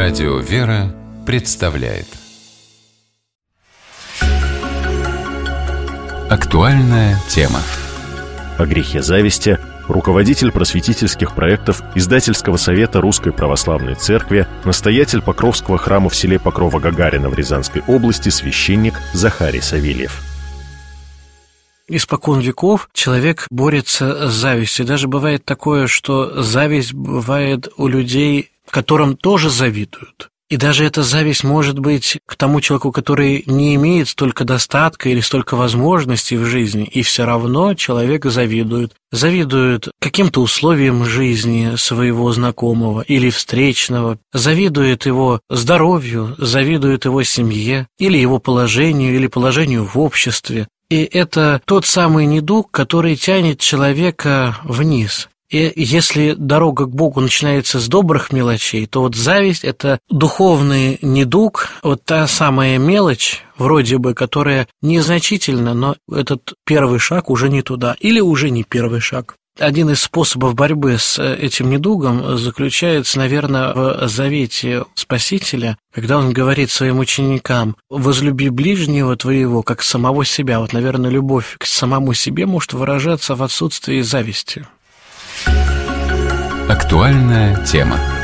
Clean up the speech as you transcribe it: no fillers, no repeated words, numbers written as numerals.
Радио «Вера» представляет актуальная тема. О грехе зависти руководитель просветительских проектов Издательского совета Русской Православной Церкви, настоятель Покровского храма в селе Покрова-Гагарина в Рязанской области, священник Захарий Савельев. Испокон веков человек борется с завистью. Даже бывает такое, что зависть бывает у людей, которым тоже завидуют. И даже эта зависть может быть к тому человеку, который не имеет столько достатка или столько возможностей в жизни, и все равно человек завидует. Завидует каким-то условиям жизни своего знакомого или встречного, завидует его здоровью, завидует его семье, или его положению, или положению в обществе. И это тот самый недуг, который тянет человека вниз. И если дорога к Богу начинается с добрых мелочей, то вот зависть – это духовный недуг, вот та самая мелочь, вроде бы, которая незначительна, но этот первый шаг уже не туда, или уже не первый шаг. Один из способов борьбы с этим недугом заключается, наверное, в завете Спасителя, когда он говорит своим ученикам: «Возлюби ближнего твоего, как самого себя». Вот, наверное, любовь к самому себе может выражаться в отсутствии зависти. Актуальная тема.